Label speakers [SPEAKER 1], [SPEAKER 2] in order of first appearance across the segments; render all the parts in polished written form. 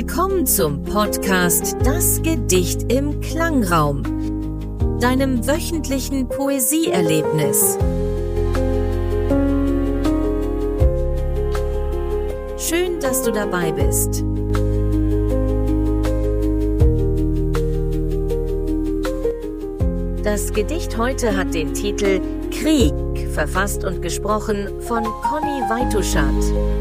[SPEAKER 1] Willkommen zum Podcast Das Gedicht im Klangraum, deinem wöchentlichen Poesieerlebnis. Schön, dass du dabei bist. Das Gedicht heute hat den Titel Krieg, verfasst und gesprochen von Conny Weituschat.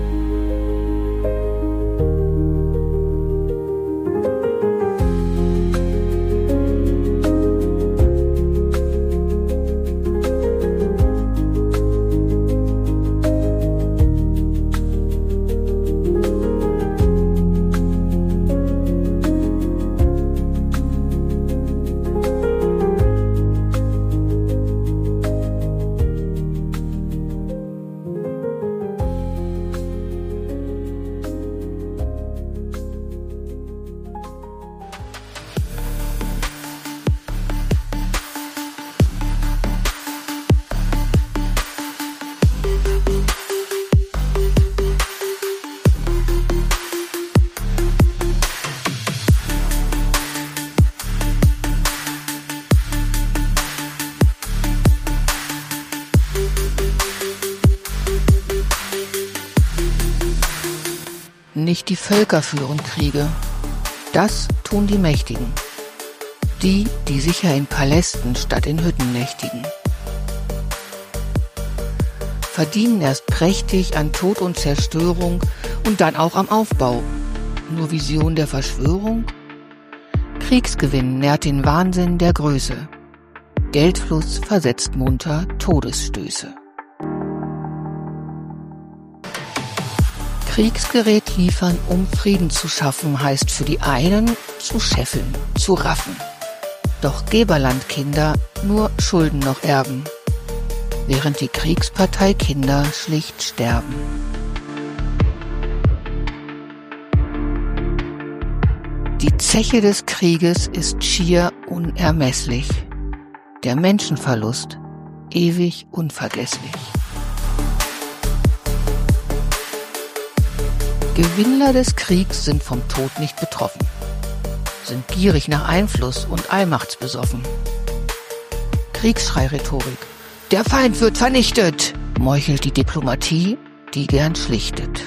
[SPEAKER 2] Nicht die Völker führen Kriege, das tun die Mächtigen. Die sicher in Palästen statt in Hütten nächtigen. Verdienen erst prächtig an Tod und Zerstörung und dann auch am Aufbau. Nur Vision der Verschwörung? Kriegsgewinn nährt den Wahnsinn der Größe. Geldfluss versetzt munter Todesstöße. Kriegsgerät liefern, um Frieden zu schaffen, heißt für die einen zu scheffeln, zu raffen. Doch Geberlandkinder nur Schulden noch erben, während die Kriegsparteikinder schlicht sterben. Die Zeche des Krieges ist schier unermesslich, der Menschenverlust ewig unvergesslich. Gewinnler des Kriegs sind vom Tod nicht betroffen, sind gierig nach Einfluss und allmachtsbesoffen. Kriegsschrei-Rhetorik. Der Feind wird vernichtet, meuchelt die Diplomatie, die gern schlichtet.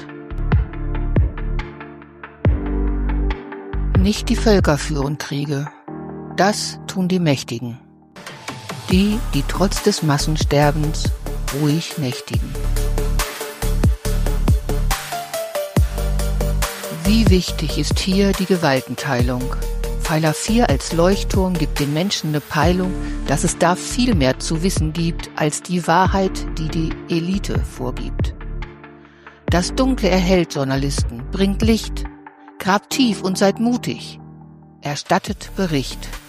[SPEAKER 2] Nicht die Völker führen Kriege, das tun die Mächtigen. Die trotz des Massensterbens ruhig nächtigen. Wie wichtig ist hier die Gewaltenteilung? Pfeiler 4 als Leuchtturm gibt den Menschen eine Peilung, dass es da viel mehr zu wissen gibt, als die Wahrheit, die die Elite vorgibt. Das Dunkle erhellt Journalisten, bringt Licht, grabt tief und seid mutig, erstattet Bericht.